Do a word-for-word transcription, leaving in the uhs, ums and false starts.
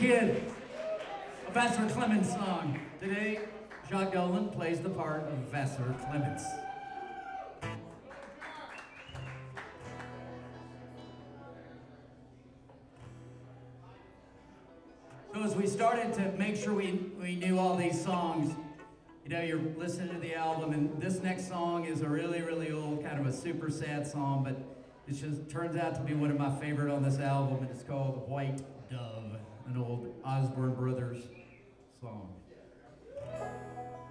Kid, a Vassar Clemens song. Today, Jacques Dolan plays the part of Vassar Clemens. So as we started to make sure we, we knew all these songs, you know, you're listening to the album, and this next song is a really, really old, kind of a super sad song, but it just turns out to be one of my favorite on this album, and it's called White Dove, an old Osborne Brothers song.